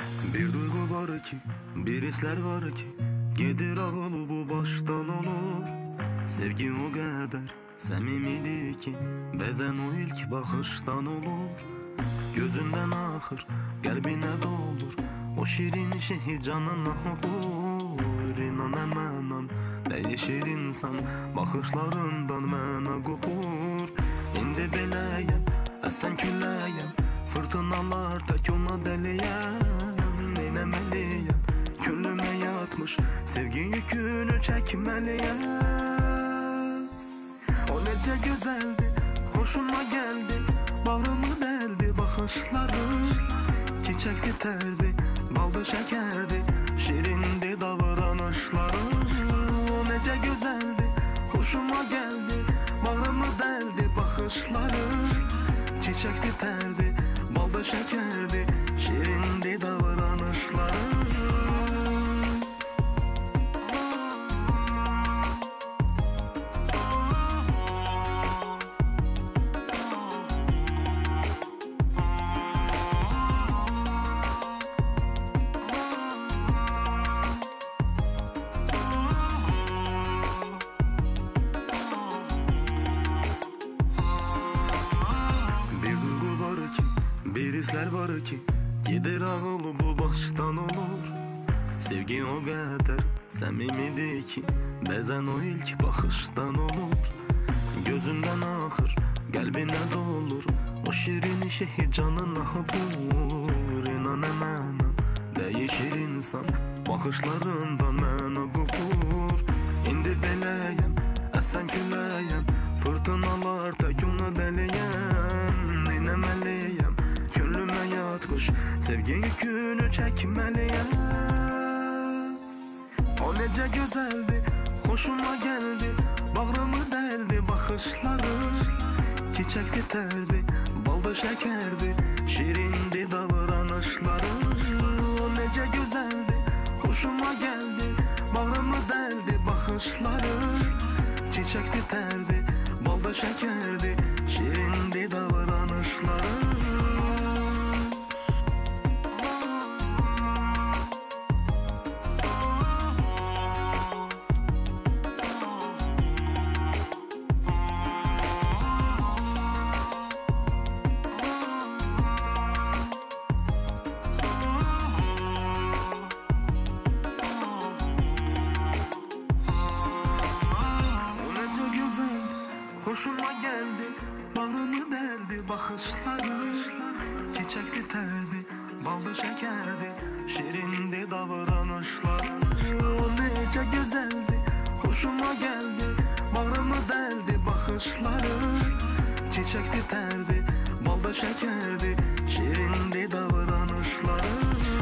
Bir duygu var ki, bir hisler var ki, gedir ağıl bu baştan olur. Sevgi o kadar samimidir ki, bazen o ilk bakıştan olur. Gözünden ahır, kalbine dolur, o şirin şeyi canına okur. İnan emanan, değişir insan, bakışlarından mena kopur. İndi beləyəm, əsən külləyəm, fırtınalar tək ona dəliyəm. Neynəməliyəm, küllümə yatmış, sevgi yükünü çəkməliyəm. O necə gözəldi, xoşuma gəldi, bağrımı dəldi baxışları. Çiçəkli tərdi, baldı şəkərdi, şirindi davranışları. O necə gözəldi, xoşuma gəldi, bağrımı dəldi baxışları. Çiçəkli tərdi, balda şəkərdi, şirindi davranışları. Bir hisler var ki, gider ağıl bu baştan olur. Sevgi o kadar samimidir ki, bazen o ilk bakıştan olur. Gözünden ahır, kalbine dolur, o şirin şeyi canına bulur. İnan emanan, değişir insan, bakışlarından mena kopur. İndi beləyəm, əsən külləyəm, fırtınalar tək ona dəliyəm. Neynəməliyəm, küllümə yatmış, sevgi yükünü çəkməliyəm. O necə gözəldi, xoşuma gəldi, bağrımı dəldi baxışları. Çiçəkli tərdi, balda şəkərdi, şirindi davranışları. O necə gözəldi, xoşuma gəldi, bağrımı dəldi baxışları. Çiçəkli tərdi, balda şəkərdi, şirindi davranışları. Hoşuma geldi, bağrımı deldi bakışları. Çiçekli terdi, balda şekerdi, şirindi davranışları. O nece güzeldi, hoşuma geldi, bağrımı deldi bakışları. Çiçekli terdi, balda şekerdi, şirindi davranışları.